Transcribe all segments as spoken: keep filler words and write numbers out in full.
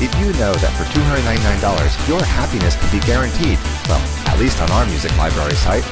Did you know that for two hundred ninety-nine dollars, your happiness can be guaranteed? Well, at least on our music library site.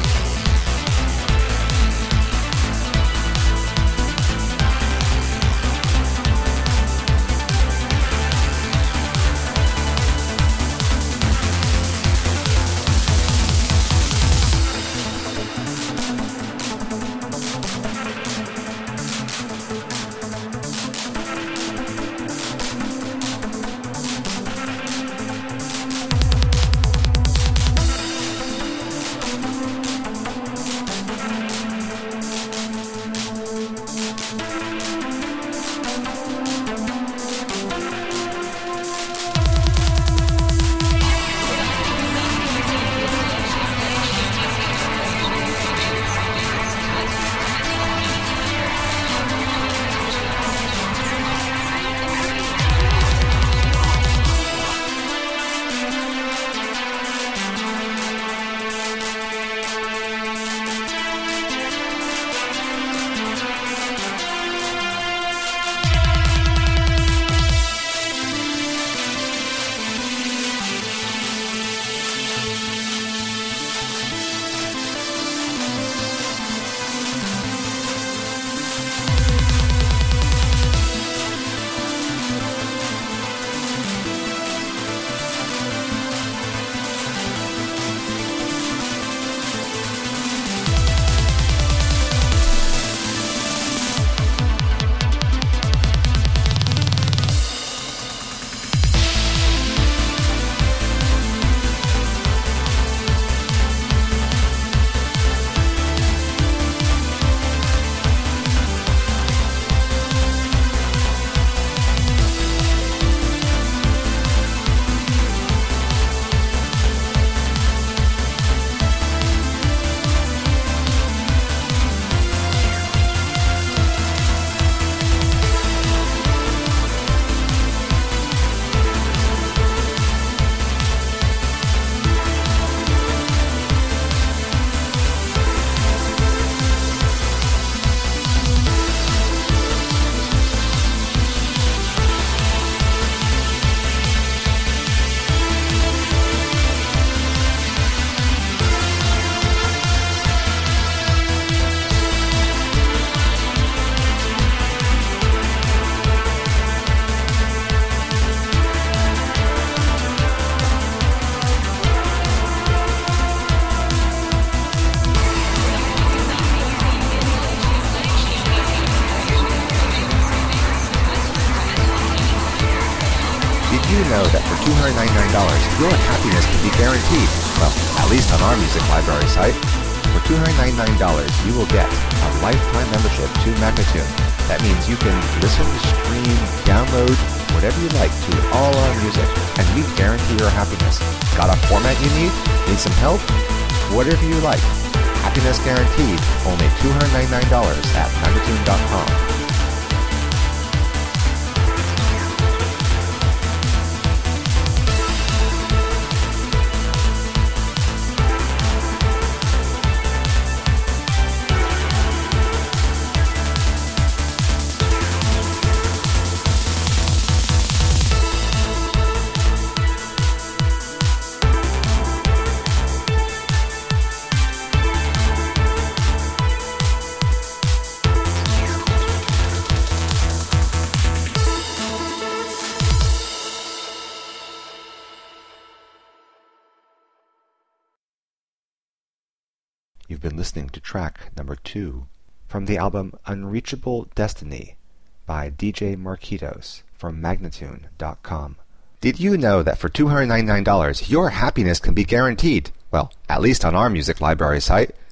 You know that for two hundred ninety-nine dollars, your happiness can be guaranteed. Well, at least on our music library site. For two hundred ninety-nine dollars, you will get a lifetime membership to Magnatune. That means you can listen, stream, download, whatever you like to all our music, and we guarantee your happiness. Got a format you need? Need some help? Whatever you like. Happiness guaranteed. Only two hundred ninety-nine dollars at Magnatune dot com. You've been listening to track number two from the album Unreachable Destiny by D J Marquitos from Magnatune dot com. Did you know that for two hundred ninety-nine dollars, your happiness can be guaranteed? Well, at least on our music library site.